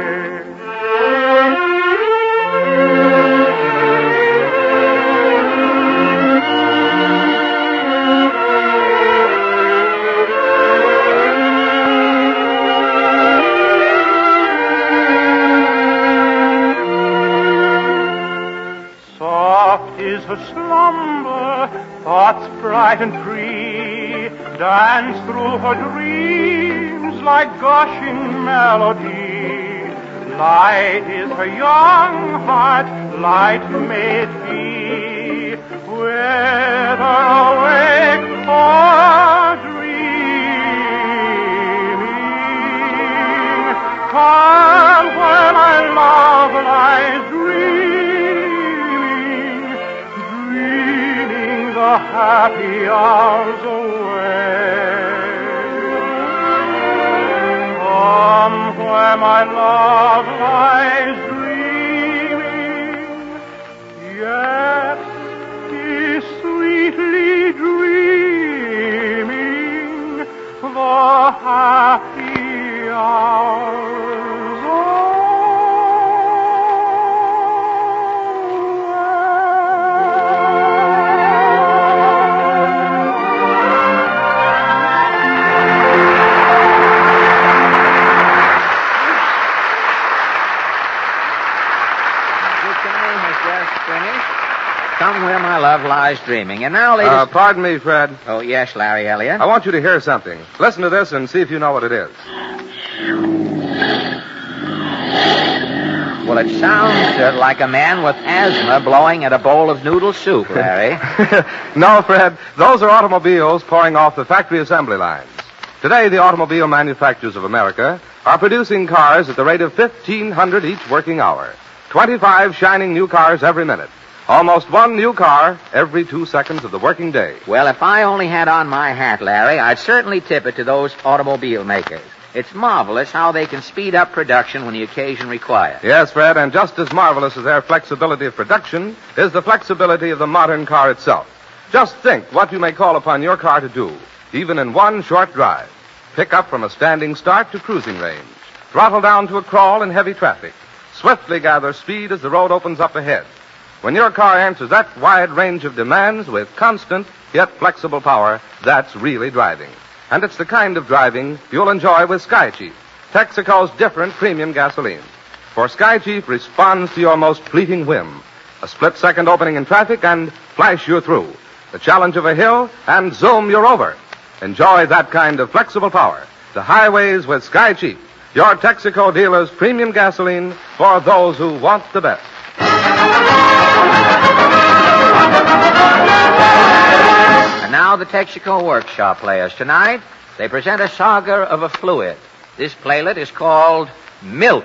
Is her slumber, thoughts bright and free dance through her dreams like gushing melody. Light is her young heart, light may it be, whether awake or dreaming. And where my love lies dreaming the happy hours away. Where my love lies dreaming, yes, he's sweetly dreaming the happy hours away. Somewhere my love lies dreaming. And now, ladies... Pardon me, Fred. Oh, yes, Larry Elliott. I want you to hear something. Listen to this and see if you know what it is. Well, it sounds like a man with asthma blowing at a bowl of noodle soup, Larry. No, Fred. Those are automobiles pouring off the factory assembly lines. Today, the automobile manufacturers of America are producing cars at the rate of 1,500 each working hour. 25 shining new cars every minute. Almost one new car every 2 seconds of the working day. Well, if I only had on my hat, Larry, I'd certainly tip it to those automobile makers. It's marvelous how they can speed up production when the occasion requires. Yes, Fred, and just as marvelous as their flexibility of production is the flexibility of the modern car itself. Just think what you may call upon your car to do, even in one short drive. Pick up from a standing start to cruising range. Throttle down to a crawl in heavy traffic. Swiftly gather speed as the road opens up ahead. When your car answers that wide range of demands with constant yet flexible power, that's really driving. And it's the kind of driving you'll enjoy with Skycheap, Texaco's different premium gasoline. For Skycheap responds to your most fleeting whim. A split-second opening in traffic and flash you through. The challenge of a hill and zoom, you're over. Enjoy that kind of flexible power. The highways with Skycheap, your Texaco dealer's premium gasoline for those who want the best. And now the Texaco Workshop players. Tonight, they present a saga of a fluid. This playlet is called Milk.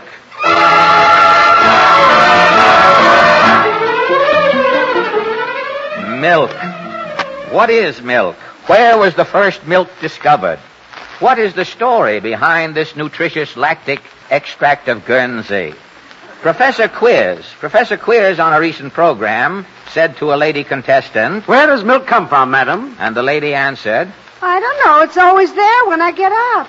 Milk. What is milk? Where was the first milk discovered? What is the story behind this nutritious lactic extract of Guernsey? Professor Quiz on a recent program said to a lady contestant, "Where does milk come from, madam?" And the lady answered, I don't know. It's always there when I get up.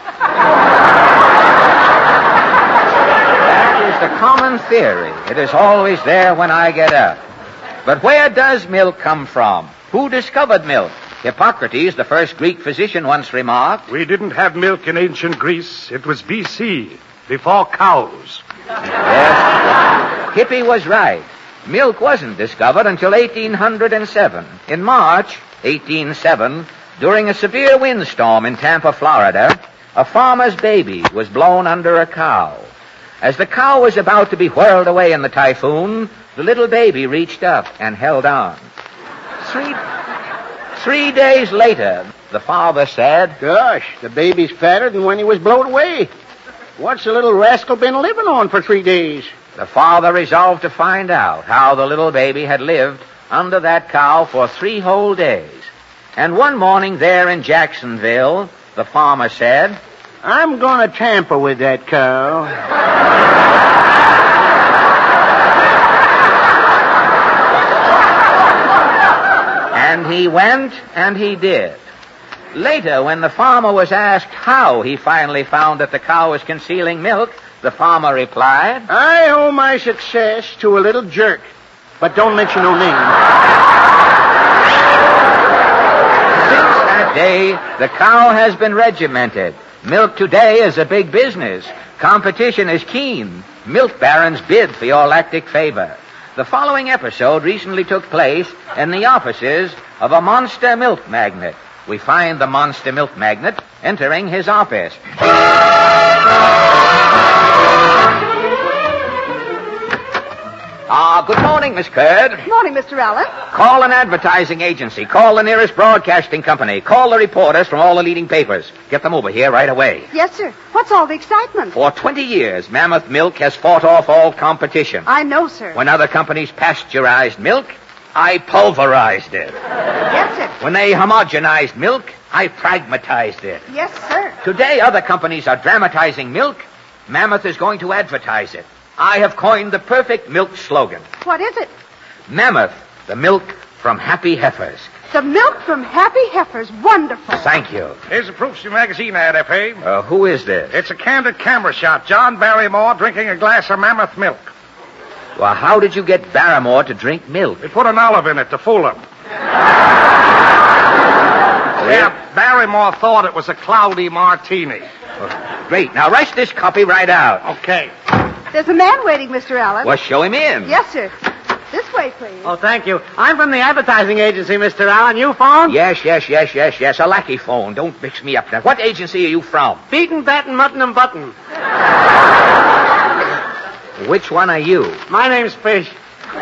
"That is the common theory. It is always there when I get up." But where does milk come from? Who discovered milk? Hippocrates, the first Greek physician, once remarked, "We didn't have milk in ancient Greece. It was B.C., before cows." Yes, Hippie was right. Milk wasn't discovered until 1807. In March 1807, during a severe windstorm in Tampa, Florida, a farmer's baby was blown under a cow. As the cow was about to be whirled away in the typhoon, the little baby reached up and held on. 3 days later, the father said, "Gosh, the baby's fatter than when he was blown away. What's the little rascal been living on for 3 days?" The father resolved to find out how the little baby had lived under that cow for 3 whole days. And one morning there in Jacksonville, the farmer said, "I'm going to tamper with that cow." And he went, and he did. Later, when the farmer was asked how he finally found that the cow was concealing milk, the farmer replied, "I owe my success to a little jerk, but don't mention no name." Since that day, the cow has been regimented. Milk today is a big business. Competition is keen. Milk barons bid for your lactic favor. The following episode recently took place in the offices of a monster milk magnate. We find the monster milk magnate entering his office. Good morning, Miss Curd. Morning, Mr. Allen. Call an advertising agency. Call the nearest broadcasting company. Call the reporters from all the leading papers. Get them over here right away. Yes, sir. What's all the excitement? For 20 years, Mammoth Milk has fought off all competition. I know, sir. When other companies pasteurized milk, I pulverized it. Yes, sir. When they homogenized milk, I pragmatized it. Yes, sir. Today, other companies are dramatizing milk. Mammoth is going to advertise it. I have coined the perfect milk slogan. What is it? Mammoth, the milk from happy heifers. The milk from happy heifers. Wonderful. Thank you. Here's a Proofsy magazine ad, F.A. Who is this? It's a candid camera shot. John Barrymore drinking a glass of Mammoth milk. Well, how did you get Barrymore to drink milk? They put an olive in it to fool him. Yeah, Barrymore thought it was a cloudy martini. Great. Now, rush this copy right out. Okay. There's a man waiting, Mr. Allen. Well, show him in. Yes, sir. This way, please. Oh, thank you. I'm from the advertising agency, Mr. Allen. You phone? Yes. A lackey phone. Don't mix me up now. What agency are you from? Beaten, batten, mutton, and button. Which one are you? My name's Fish. Well,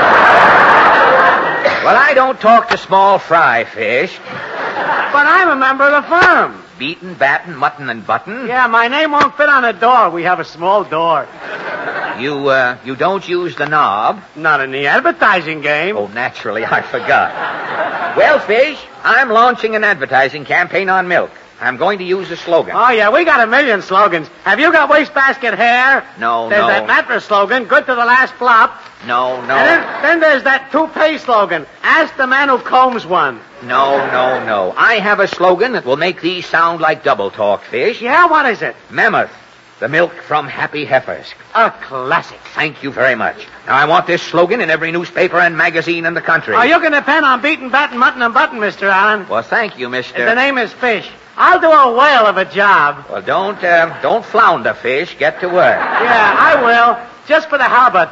I don't talk to small fry fish. But I'm a member of the firm. Beaten, batten, mutton, and button? Yeah, my name won't fit on a door. We have a small door. You don't use the knob? Not in the advertising game. Oh, naturally, I forgot. Well, Fish, I'm launching an advertising campaign on milk. I'm going to use a slogan. Oh, yeah, we got a million slogans. Have you got wastebasket hair? No. There's that mattress slogan, good to the last flop. No. And then there's that toupee slogan, ask the man who combs one. No. I have a slogan that will make these sound like double talk, Fish. Yeah, what is it? Mammoth, the milk from happy heifers. A classic. Thank you very much. Now, I want this slogan in every newspaper and magazine in the country. Oh, you can depend on beaten, batten, mutton, and button, Mr. Allen. Well, thank you, Mr. The name is Fish. I'll do a whale of a job. Well, don't flounder, Fish. Get to work. Yeah, I will. Just for the halibut.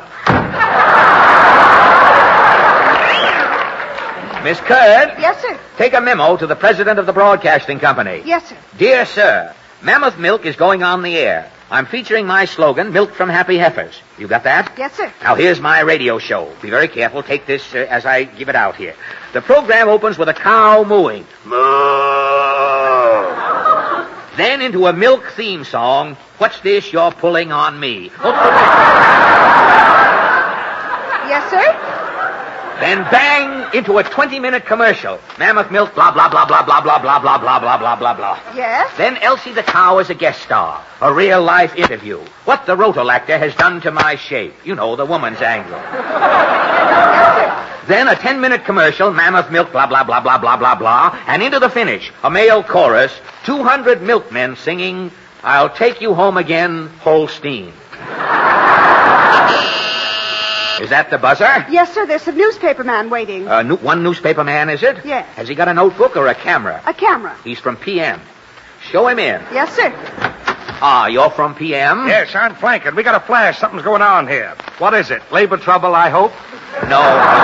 Miss Curd? Yes, sir. Take a memo to the president of the broadcasting company. Yes, sir. Dear sir, Mammoth Milk is going on the air. I'm featuring my slogan, Milk from Happy Heifers. You got that? Yes, sir. Now, here's my radio show. Be very careful. Take this as I give it out here. The program opens with a cow mooing. Moo. Then into a milk theme song. What's this you're pulling on me? Yes, sir. Then bang into a 20-minute commercial. Mammoth Milk, blah, blah, blah, blah, blah, blah, blah, blah, blah, blah, blah, blah, blah. Yes? Then Elsie the cow is a guest star. A real-life interview. What the rotolactor has done to my shape. You know, the woman's angle. Then a 10-minute commercial, Mammoth Milk, blah, blah, blah, blah, blah, blah, blah. And into the finish, a male chorus, 200 milkmen singing, I'll take you home again, Holstein. Is that the buzzer? Yes, sir. There's a newspaper man waiting. One newspaper man, is it? Yes. Has he got a notebook or a camera? A camera. He's from PM. Show him in. Yes, sir. Ah, you're from PM? Yes, I'm flanking. We got a flash. Something's going on here. What is it? Labor trouble, I hope? No.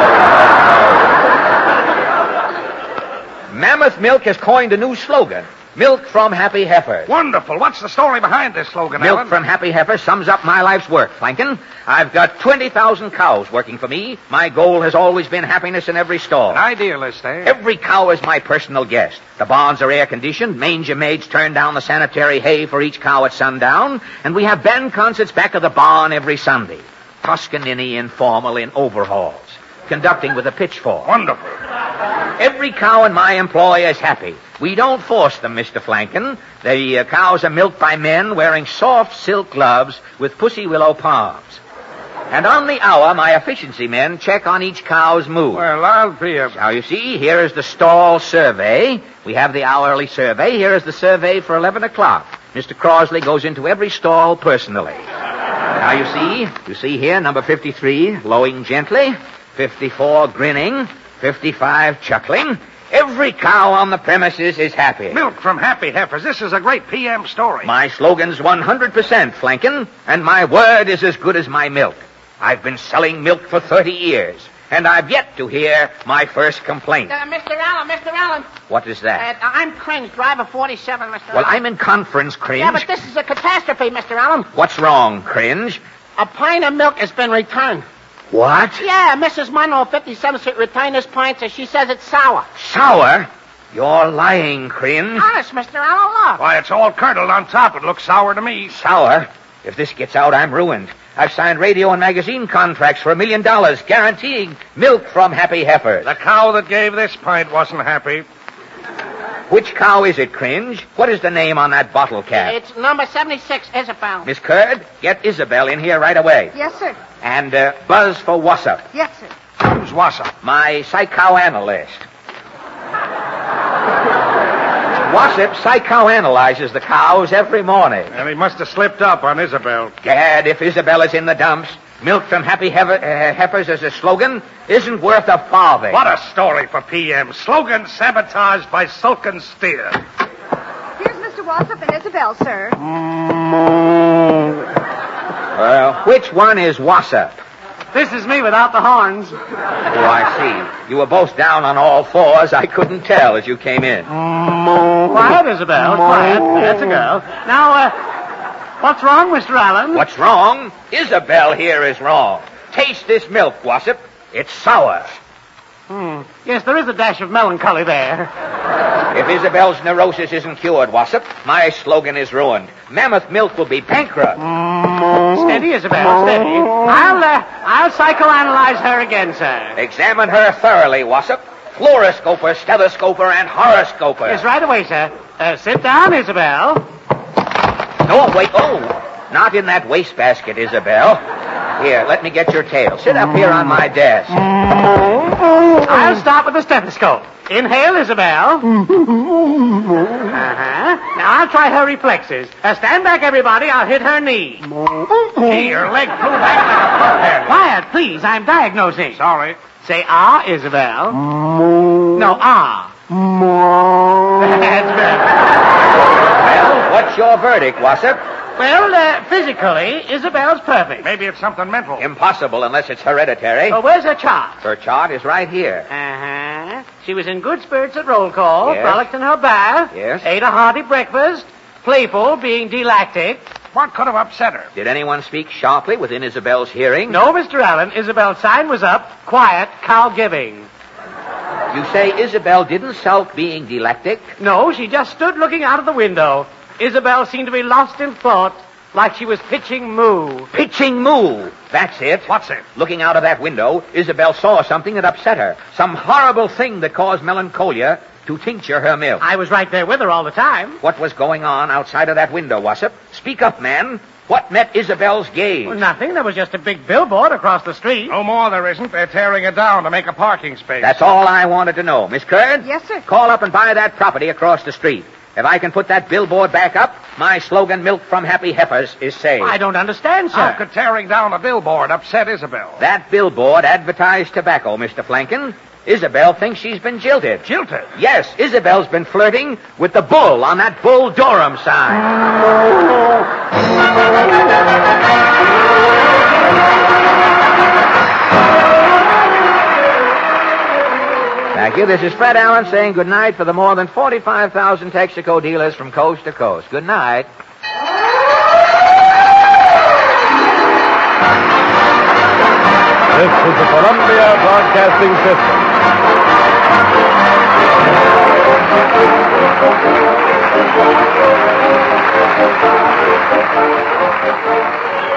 Mammoth Milk has coined a new slogan. Milk from happy heifers. Wonderful. What's the story behind this slogan, Milk Alan? from happy heifers sums up my life's work, Flankin. I've got 20,000 cows working for me. My goal has always been happiness in every stall. An idealist, eh? Every cow is my personal guest. The barns are air-conditioned. Manger maids turn down the sanitary hay for each cow at sundown. And we have band concerts back of the barn every Sunday. Toscanini informal in overhauls. Conducting with a pitchfork. Wonderful. Every cow in my employ is happy. We don't force them, Mr. Flankin. The cows are milked by men wearing soft silk gloves with pussy willow palms. And on the hour, my efficiency men check on each cow's mood. Well, I'll be a... Now, you see, here is the stall survey. We have the hourly survey. Here is the survey for 11 o'clock. Mr. Crosley goes into every stall personally. Now, you see here, number 53, lowing gently. 54, grinning. 55, chuckling. Every cow on the premises is happy. Milk from happy heifers. This is a great PM story. My slogan's 100%, Flankin, and my word is as good as my milk. I've been selling milk for 30 years, and I've yet to hear my first complaint. Mr. Allen. What is that? I'm Cringe, driver 47, Mr. Well, Allen. I'm in conference, Cringe. Yeah, but this is a catastrophe, Mr. Allen. What's wrong, Cringe? A pint of milk has been returned. What? Yeah, Mrs. Monroe, 57th Street, Retiners Point, says she says it's sour. Sour? You're lying, Cringe. Honest, Mr. Allen, look. Why, it's all curdled on top. It looks sour to me. Sour? If this gets out, I'm ruined. I've signed radio and magazine contracts for $1 million, guaranteeing milk from Happy Heifers. The cow that gave this pint wasn't happy. Which cow is it, Cringe? What is the name on that bottle cap? It's number 76, Isabel. Miss Curd, get Isabel in here right away. Yes, sir. And buzz for Wassop. Yes, sir. Who's Wassop? My psychoanalyst. Wassop psychoanalyzes the cows every morning. And he must have slipped up on Isabel. Gad, if Isabel is in the dumps, milk from Happy Heifers as a slogan isn't worth a farthing. What a story for PM. Slogan sabotaged by Sulkin Steer. Here's Mr. Wassop and Isabel, sir. Which one is Wassop? This is me without the horns. Oh, I see. You were both down on all fours. I couldn't tell as you came in. Quiet, Isabel. Quiet. That's a girl. Now, what's wrong, Mr. Allen? What's wrong? Isabel here is wrong. Taste this milk, Wassop. It's sour. Yes, there is a dash of melancholy there. If Isabel's neurosis isn't cured, Wassop, my slogan is ruined. Mammoth Milk will be bankrupt. Steady, Isabel, steady. I'll psychoanalyze her again, sir. Examine her thoroughly, Wassop. Fluoroscoper, stethoscoper, and horoscoper. Yes, right away, sir. Sit down, Isabel. No, wait. Oh, not in that wastebasket, Isabel. Here, let me get your tail. Sit up here on my desk. I'll start with the stethoscope. Inhale, Isabel. Now I'll try her reflexes. Stand back, everybody. I'll hit her knee. Hey, your leg flew back like a foothead. Quiet, please. I'm diagnosing. Sorry. Say ah, Isabel. No, ah. That's better. Well, what's your verdict, Wassop? Well, physically, Isabel's perfect. Maybe it's something mental. Impossible unless it's hereditary. Oh, where's her chart? Her chart is right here. She was in good spirits at roll call, Yes. frolicked in her bath, Yes. ate a hearty breakfast, playful, being delactic. What could have upset her? Did anyone speak sharply within Isabel's hearing? No, Mr. Allen, Isabel's sign was up, quiet, cow giving. You say Isabel didn't sulk being delactic? No, she just stood looking out of the window. Isabel seemed to be lost in thought, like she was pitching moo. Pitching moo. That's it. What's it? Looking out of that window, Isabel saw something that upset her. Some horrible thing that caused melancholia to tincture her milk. I was right there with her all the time. What was going on outside of that window, Wassop? Speak up, man. What met Isabel's gaze? Well, nothing. There was just a big billboard across the street. No more there isn't. They're tearing it down to make a parking space. That's all I wanted to know. Miss Curd? Yes, sir. Call up and buy that property across the street. If I can put that billboard back up, my slogan, Milk from Happy Heifers, is saved. I don't understand, sir. How could tearing down a billboard upset Isabel? That billboard advertised tobacco, Mr. Flanken. Isabel thinks she's been jilted. Jilted? Yes, Isabel's been flirting with the bull on that Bull Durham sign. Thank you. This is Fred Allen saying good night for the more than 45,000 Texaco dealers from coast to coast. Good night. This is the Columbia Broadcasting System.